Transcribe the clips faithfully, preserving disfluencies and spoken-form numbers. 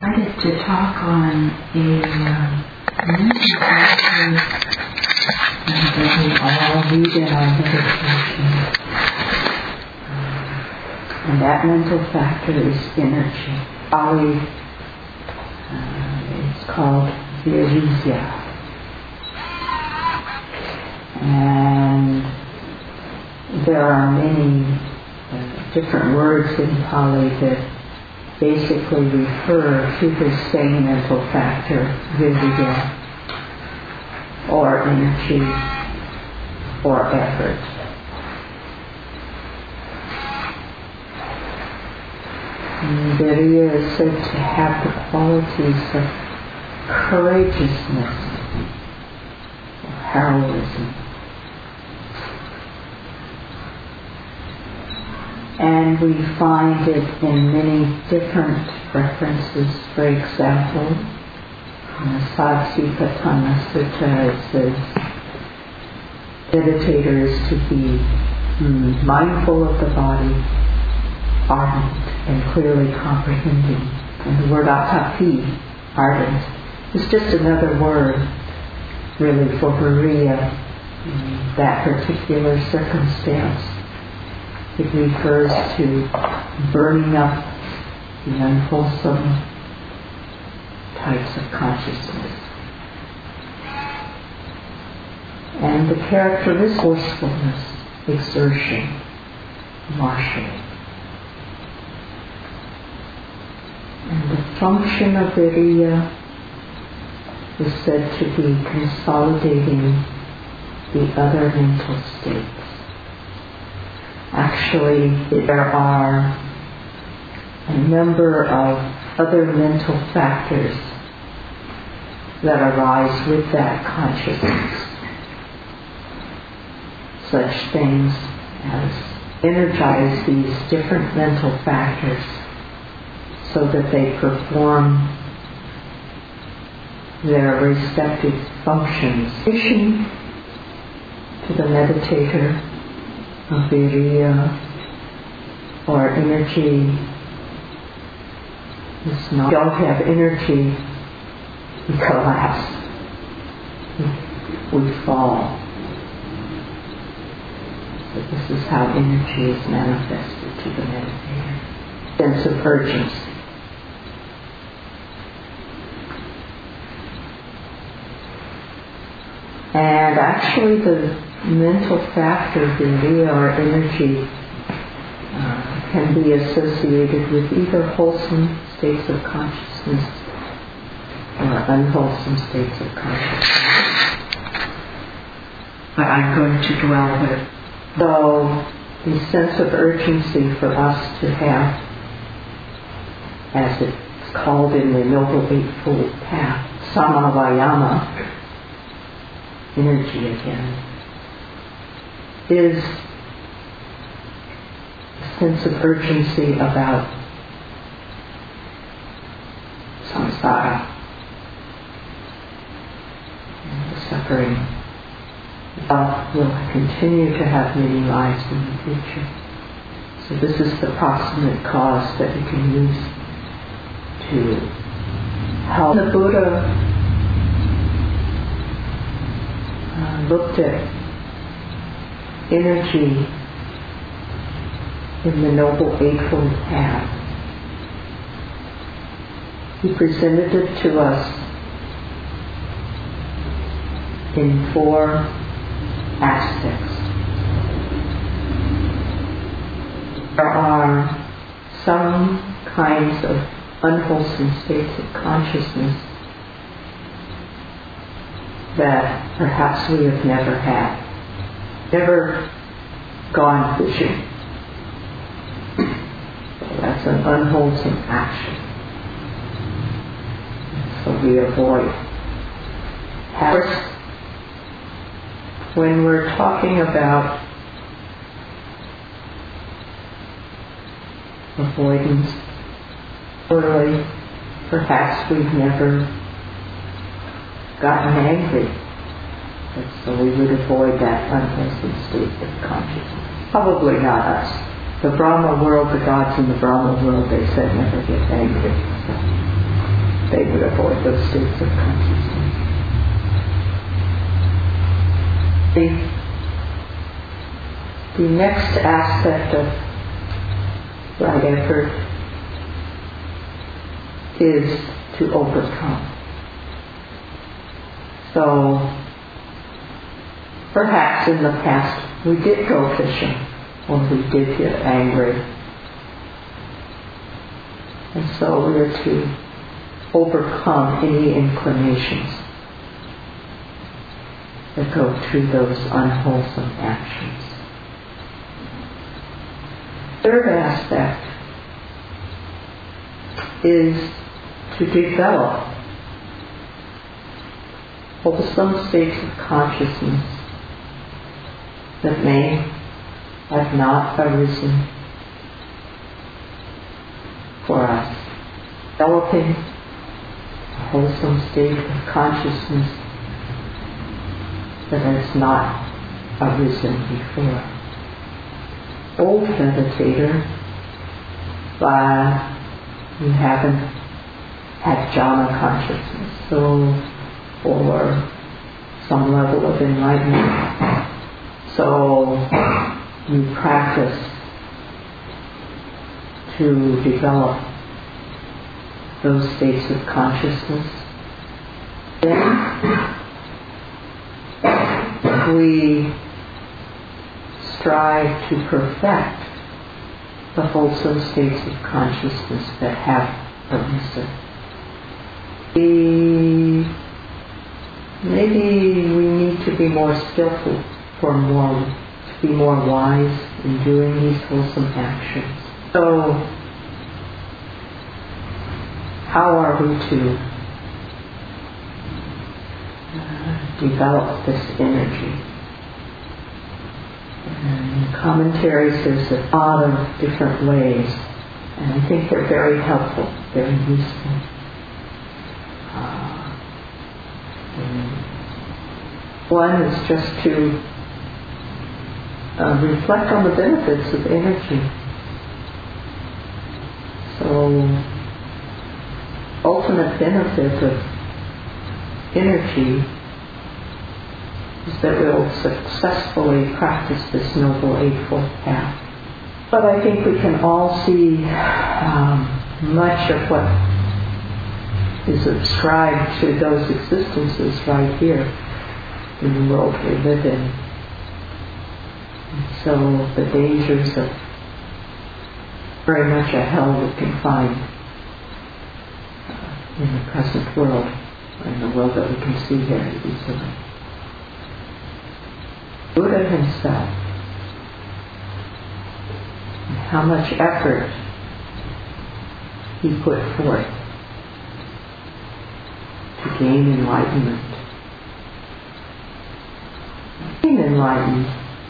I get to talk on a um, mental factor that we all read in our meditation. Um, and that mental factor is energy. Pali, uh, it's called virya. And there are many uh, different words in Pali that basically refer to the same mental factor, virya, or energy, or effort. And virya is said to have the qualities of courageousness, or heroism. And we find it in many different references. For example, in the Satipatthana Sutta it says, meditators to be mm, mindful of the body, ardent and clearly comprehending. And the word atapi, ardent, is just another word really for virya, in that particular circumstance. It refers to burning up the unwholesome types of consciousness. And the characteristic forcefulness, exertion, martial. And the function of virya is said to be consolidating the other mental states. Actually, there are a number of other mental factors that arise with that consciousness. Such things as energize these different mental factors so that they perform their respective functions. In addition to the meditator, of virya or energy is not. You don't have energy, we collapse, we fall. So this is how energy is manifested to the meditator. Sense of urgency. And actually the mental factor, virya or energy, uh, can be associated with either wholesome states of consciousness or unwholesome states of consciousness. But I'm going to dwell with. So the sense of urgency for us to have, as it's called in the Noble Eightfold Path, samavayama, energy again, is a sense of urgency about samsara and the suffering. Self will continue to have many lives in the future. So this is the proximate cause that we can use to help. The Buddha uh, looked at energy in the Noble Eightfold Path. He presented it to us in four aspects. There are some kinds of unwholesome states of consciousness that perhaps we have never had. Never gone fishing. So that's an unwholesome action. So we avoid. First, when we're talking about avoidance, literally, perhaps we've never gotten angry. So we would avoid that unpleasant state of consciousness. Probably not us. The Brahma world, the gods in the Brahma world, they said never get angry. So they would avoid those states of consciousness. The, the next aspect of right effort is to overcome. So, perhaps in the past we did go fishing, or we did get angry. And so we are to overcome any inclinations that go through those unwholesome actions. Third aspect is to develop wholesome states of consciousness that may have not arisen for us. Developing a wholesome state of consciousness that has not arisen before. Old meditator, but you haven't had jhana consciousness, so or some level of enlightenment. So you practice to develop those states of consciousness. Then we strive to perfect the wholesome states of consciousness that have arisen. We, maybe we need to be more skillful, for more, to be more wise in doing these wholesome actions. So, how are we to uh, develop this energy? And in commentaries, there's a lot of different ways, and I think they're very helpful, very useful. Uh, one is just to uh, reflect on the benefits of energy. So, ultimate benefit of energy is that we'll successfully practice this Noble Eightfold Path. But I think we can all see um, much of what is ascribed to those existences right here in the world we live in. And so the dangers of very much a hell we can find uh, in the present world, or in the world that we can see very easily. Buddha himself, and how much effort he put forth to gain enlightenment. Being enlightened,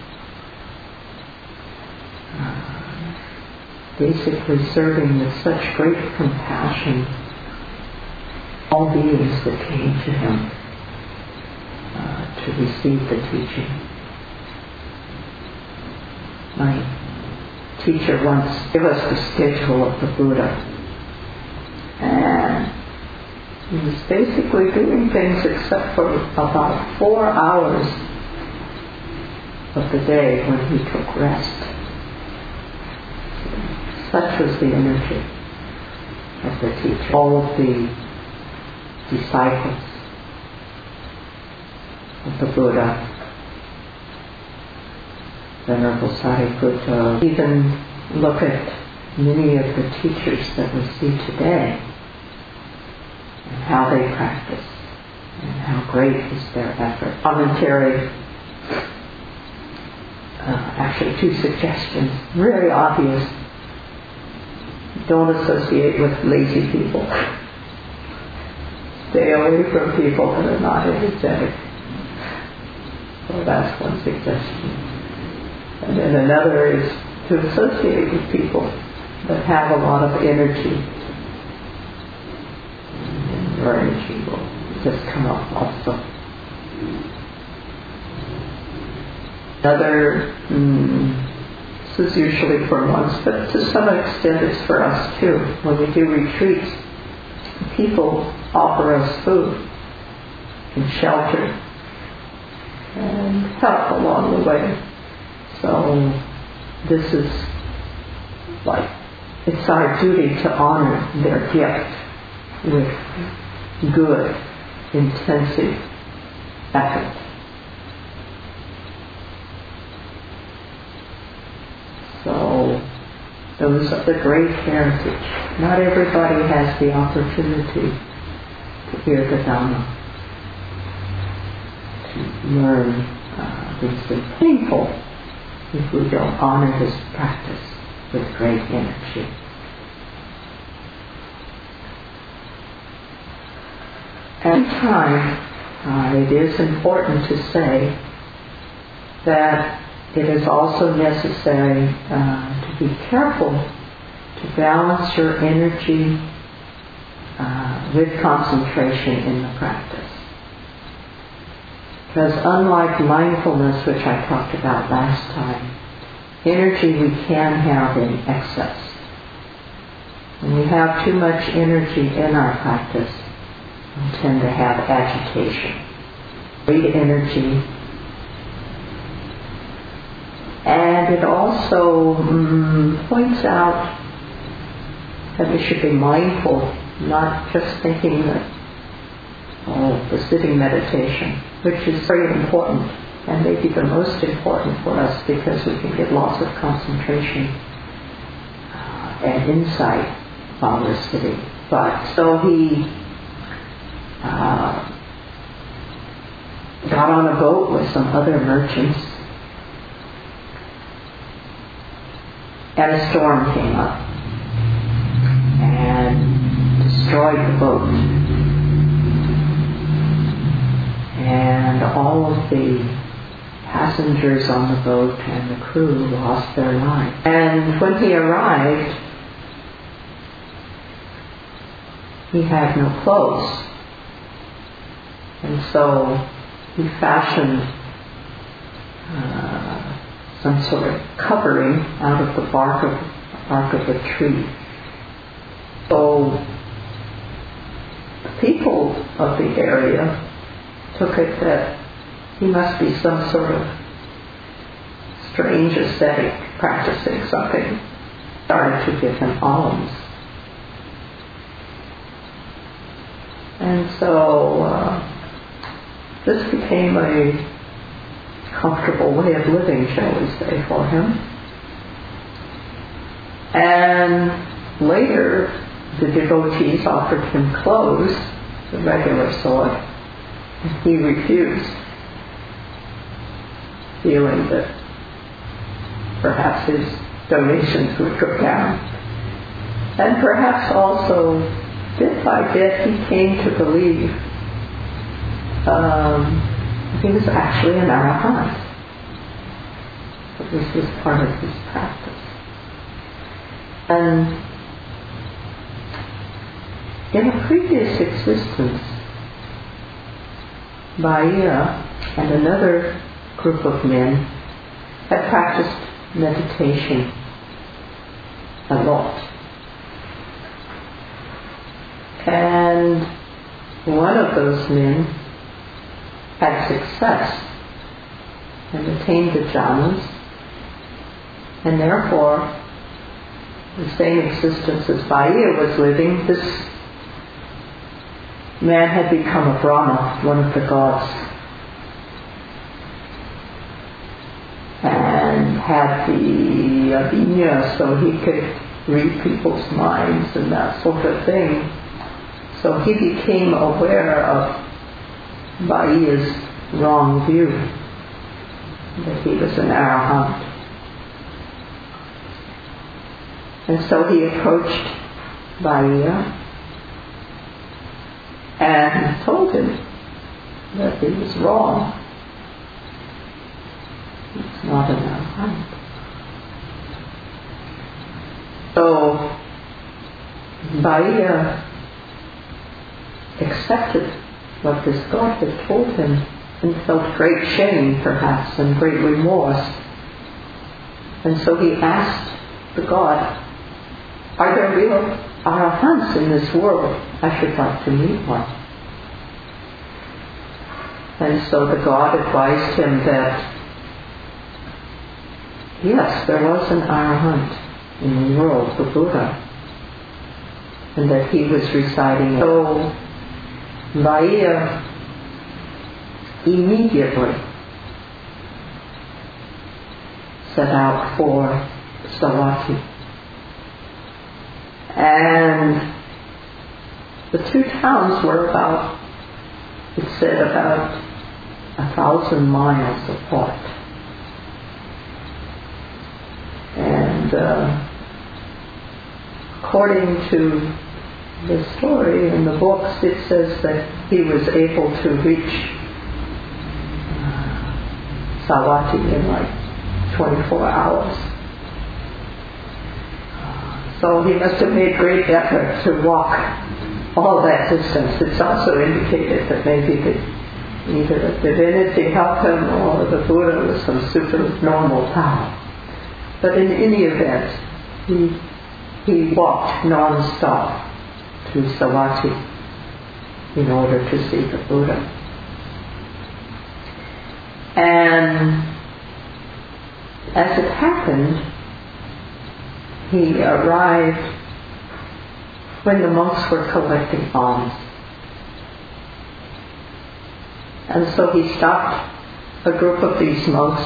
uh, basically serving with such great compassion all beings that came to him uh, to receive the teaching. My teacher once gave us the schedule of the Buddha, and he was basically doing things except for about four hours of the day when he took rest. Such was the energy of the teacher. All of the disciples of the Buddha, Venerable Sariputta, even look at many of the teachers that we see today and how they practice and how great is their effort. Commentary, uh, actually two suggestions, very obvious. Don't associate with lazy people. Stay away from people that are not energetic. So that's one suggestion. And then another is to associate with people that have a lot of energy. And your energy will just come up also. Another, mm, this is usually for monks, but to some extent it's for us too. When we do retreats, people offer us food and shelter and help along the way. So this is like, it's our duty to honor their gift with good, intensive effort. So those are the great heritage. Not everybody has the opportunity to hear the Dhamma, to learn uh, these things. Painful if we don't honor this practice with great energy. At time, uh, it is important to say that it is also necessary uh, to be careful to balance your energy uh, with concentration in the practice. Because unlike mindfulness, which I talked about last time, energy we can have in excess. When we have too much energy in our practice, we tend to have agitation, great energy. And it also um, points out that we should be mindful, not just thinking that, oh, the sitting meditation, which is very important and maybe the most important for us because we can get lots of concentration uh, and insight while we're sitting. But so he uh, got on a boat with some other merchants, and a storm came up and destroyed the boat. And all of the passengers on the boat and the crew lost their lives. And when he arrived, he had no clothes. And so he fashioned uh, some sort of covering out of the bark of, bark of a tree. So the people of the area took it that he must be some sort of strange ascetic practicing something. Started to give him alms. And so uh, this became a comfortable way of living, shall we say, for him. And later, the devotees offered him clothes, the regular sort, and he refused, feeling that perhaps his donations would go down. And perhaps also, bit by bit, he came to believe um, he was actually an arahant. But this was part of his practice. And in a previous existence, Baiya and another group of men had practiced meditation a lot. And one of those men had success and attained the jhanas, and therefore the same existence as Baiya was living, this man had become a Brahma, one of the gods, and had the avinya, so he could read people's minds and that sort of thing. So he became aware of Baiya's wrong view, that he was an arahant. And so he approached Baiya and told him that he was wrong. He's not an arahant. So Baiya accepted what this God had told him and felt great shame, perhaps, and great remorse. And so he asked the God, are there real arahants in this world. I should like to meet one. And so the god advised him that, yes, there was an arahant in the world, the Buddha, and that he was residing. So Vaya immediately set out for Savatthi. And the two towns were about, it said, about a thousand miles apart. And uh, according to the story in the books, it says that he was able to reach uh, Savatthi in like twenty-four hours. So he must have made great effort to walk all that distance. It's also indicated that maybe the, either the divinity helped him or the Buddha was some supernormal power. But in any event, he, he walked non-stop to Savatthi in order to see the Buddha. And as it happened, he arrived when the monks were collecting alms. And so he stopped a group of these monks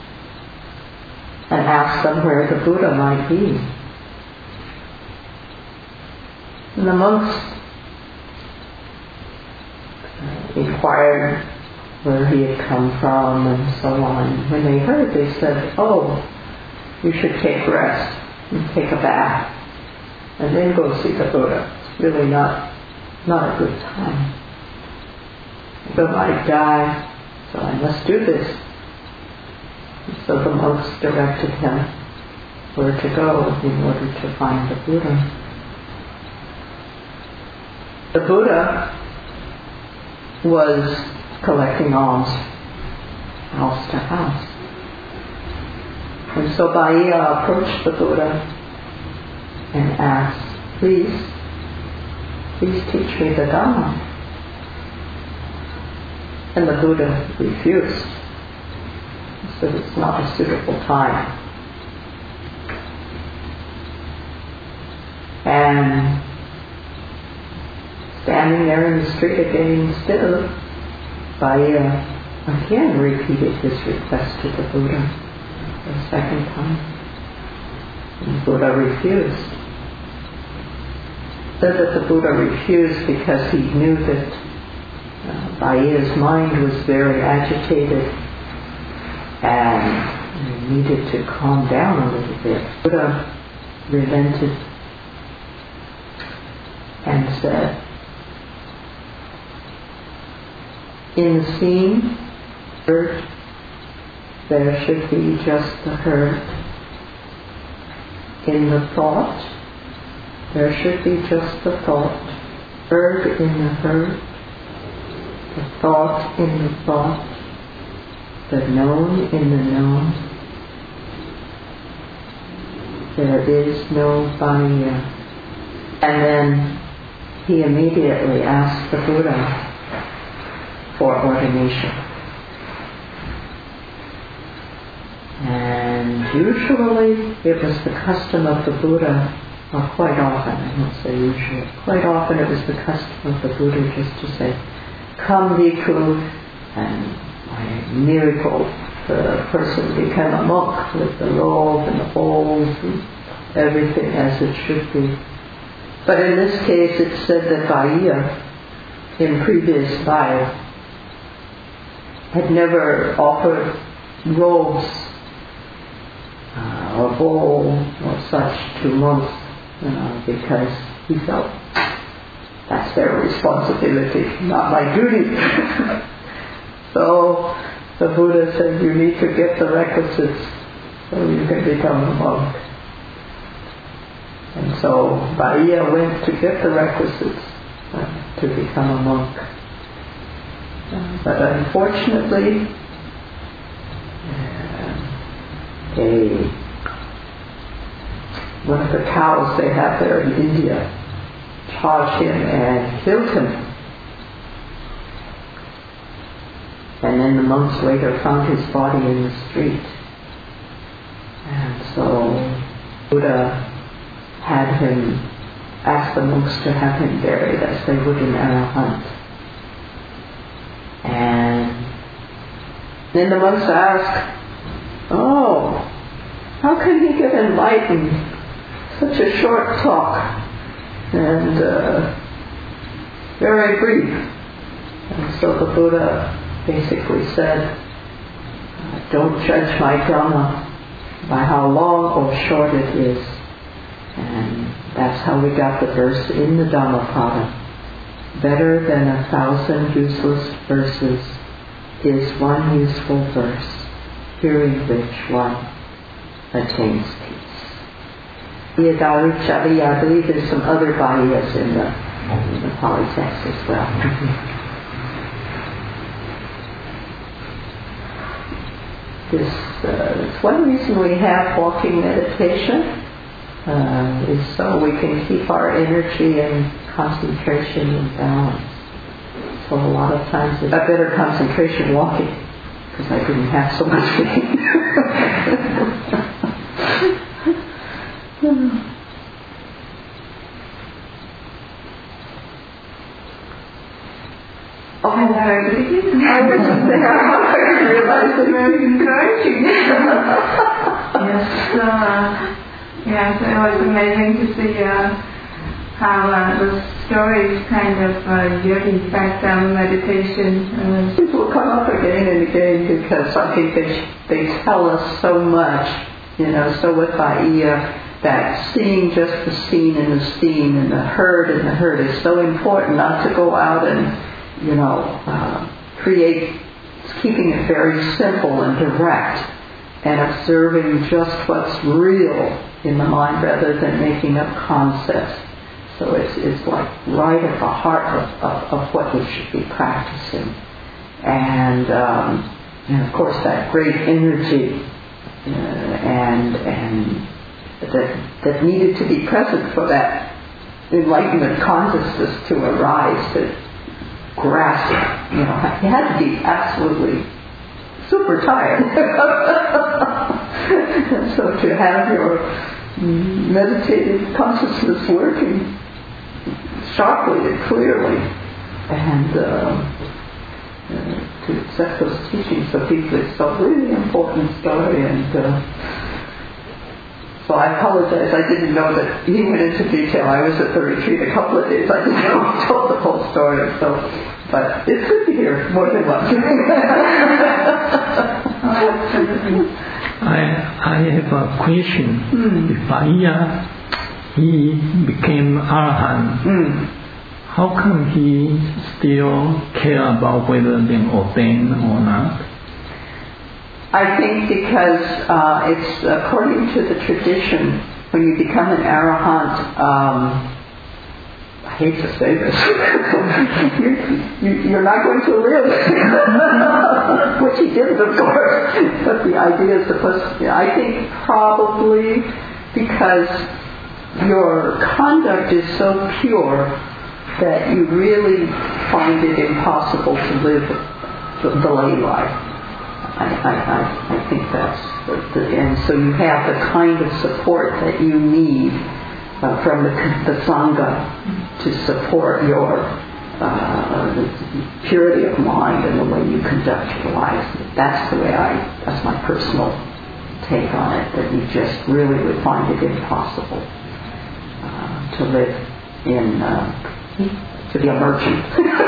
and asked them where the Buddha might be. And the monks inquired where he had come from and so on. When they heard, they said, "Oh, you should take rest and take a bath and then go see the Buddha. It's really not not a good time. I might die, so I must do this." And so the monks directed him where to go in order to find the Buddha. The Buddha was collecting alms house to house. And so Vaya approached the Buddha and asked, please, please teach me the Dhamma. And the Buddha refused. He said it's not a suitable time. And standing there in the street again still, Vaya again repeated his request to the Buddha the second time. And the Buddha refused. Said that the Buddha refused because he knew that uh, Vaya's mind was very agitated and he needed to calm down a little bit. Buddha relented and said, in the scene, hurt, there should be just the hurt. In the thought, there should be just the thought. Hurt in the hurt, the thought in the thought, the known in the known. There is no Vaya. And then he immediately asked the Buddha for ordination. And usually it was the custom of the Buddha, or quite often, I won't say usually, quite often it was the custom of the Buddha just to say, come bhikkhu, and by a miracle the person became a monk with the robe and the bowls and everything as it should be. But in this case it said that Vaya, in previous life, had never offered robes uh, or bowl or such to monks, you know, because he felt that's their responsibility, not my duty. So the Buddha said, you need to get the requisites so you can become a monk. And so Vaya went to get the requisites uh, to become a monk. Uh, but unfortunately, uh, a, one of the cows they have there in India charged him and killed him. And then the monks later found his body in the street. And so Buddha had him, asked the monks to have him buried as they would an arahant. And then the monks asked, oh, how can he get enlightened? Such a short talk and uh, very brief. And so the Buddha basically said, don't judge my Dhamma by how long or short it is. And that's how we got the verse in the Dhammapada. Better than a thousand useless verses is one useful verse, hearing which one attains peace. Yadarichari, I believe there's some other bahiyas in the, in the Pali text as well. This, uh, it's one reason we have walking meditation, uh, is so we can keep our energy and concentration in balance. So a lot of times it's a better concentration walking, because I didn't have so much pain. Oh, I wasn't there. I realized it very encouraging. Yes, uh, yes, it was amazing to see uh, how uh, the stories kind of uh, give effect on meditation. Uh, People come up again and again because I think they they tell us so much, you know. So with Bahia, that seeing just the seen and the seen and the heard and the heard is so important. Not to go out and, you know, uh, create, keeping it very simple and direct and observing just what's real in the mind rather than making up concepts. So it's, it's like right at the heart of, of, of what we should be practicing. And, um, and of course that great energy uh, and, and that, that needed to be present for that enlightenment consciousness to arise, to grasp it. You know, you had to be absolutely super tired. And so to have your meditative consciousness working sharply and clearly, and uh, uh, to accept those teachings so deeply, it's a really important story. And uh, so I apologize, I didn't know that he went into detail. I was at the retreat a couple of days. I didn't know he told the whole story. So, but it's good to hear more than once. I I have a question. Mm. If Bahia, he became Arahant, Mm. how come he still care about whether they ordain or not? I think because uh, it's according to the tradition, when you become an arahant, um, I hate to say this, you're, you're not going to live, which he didn't, of course. But the idea is supposed to, I think probably because your conduct is so pure that you really find it impossible to live the, the lay life. I, I, I think that's the, the, and so you have the kind of support that you need uh, from the, the Sangha to support your uh, purity of mind and the way you conduct your life. That's the way I, that's my personal take on it, that you just really would find it impossible uh, to live in, uh, to be a merchant.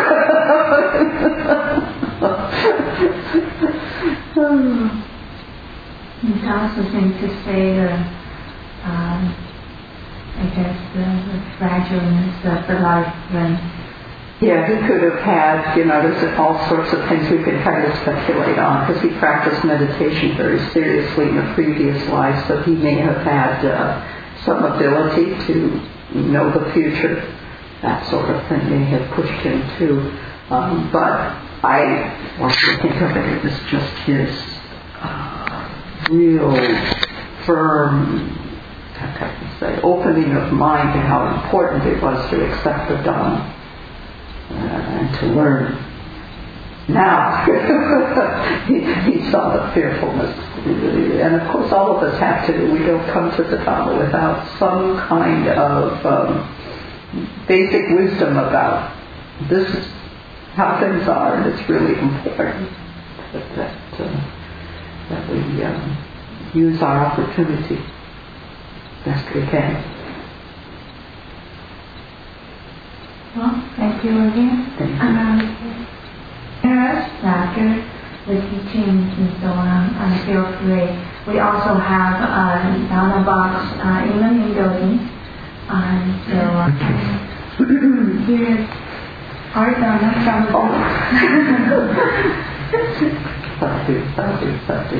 It also seems to say the, um, I guess, the, the fragileness of the life when... Yeah, he could have had, you know, there's all sorts of things we could kind of speculate on, because he practiced meditation very seriously in the previous life, so he may have had uh, some ability to know the future. That sort of thing may have pushed him too. Um, but I want to think of it as just his uh, real firm, how can I say, opening of mind to how important it was to accept the Dhamma uh, and to learn. Now, he, he saw the fearfulness. And of course all of us have to. We don't come to the Dhamma without some kind of um, basic wisdom about this is how things are, and it's really important that, that, uh, that we um, use our opportunity best we can. Well, thank you again. Thank you. Um, after the teachings and so on, uh, feel free. We also have a Dhamma box uh, in the main building. Um, so uh, here's our Dhamma from the box. Sadhu, sadhu, sadhu.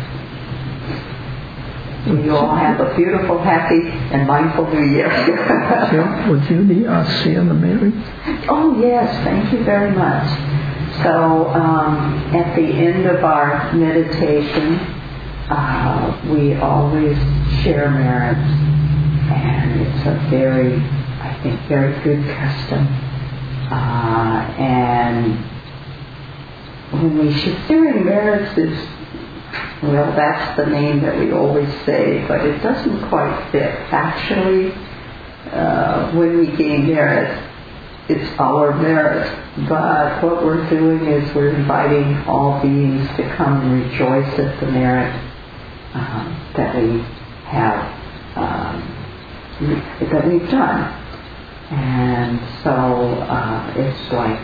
You all have a beautiful, happy, and mindful New Year. Would you be uh, share the Mary? Oh yes, thank you very much. So um, at the end of our meditation, uh, we always share merits, and it's a very, I think, very good custom. Uh, and when we share sharing merits is, well, that's the name that we always say, but it doesn't quite fit. Actually, uh, when we gain merit, it's our merit. But what we're doing is we're inviting all beings to come and rejoice at the merit um, that we have, um, that we've done. And so uh, it's like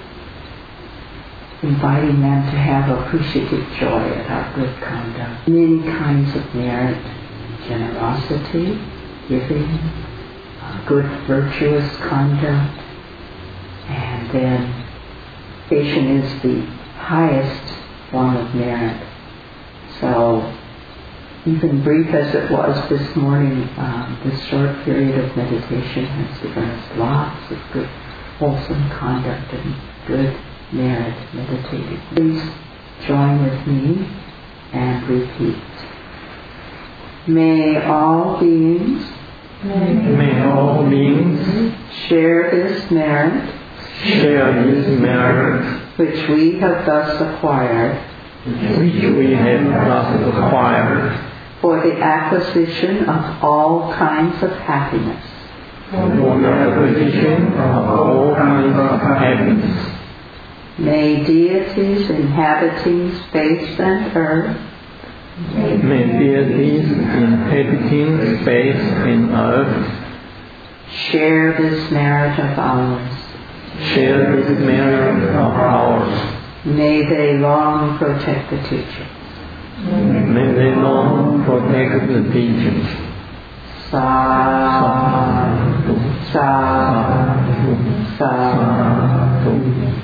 inviting them to have appreciative joy at our good conduct. Many kinds of merit: generosity, giving, uh, good virtuous conduct, and then patience is the highest form of merit. So even brief as it was this morning, um, this short period of meditation has given us lots of good, wholesome conduct and good merit meditated. Please join with me and repeat. May all beings, May all beings share this merit, share this merit which we have thus acquired, which we have thus acquired, for the acquisition of all kinds of happiness. for the acquisition of all kinds of happiness. May deities inhabiting space and earth, May deities inhabiting space and earth share this merit of ours. share this merit of ours. May they long protect the teachings. May they long protect the teachings. Sadhu, sadhu, sadhu.